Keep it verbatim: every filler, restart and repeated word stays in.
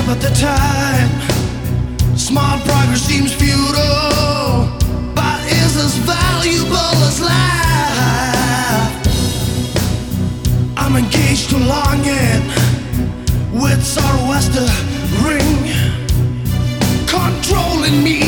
step at the time. Small progress seems futile, but is as valuable as life. I'm engaged to longing, with sorrow as the ring, controlling me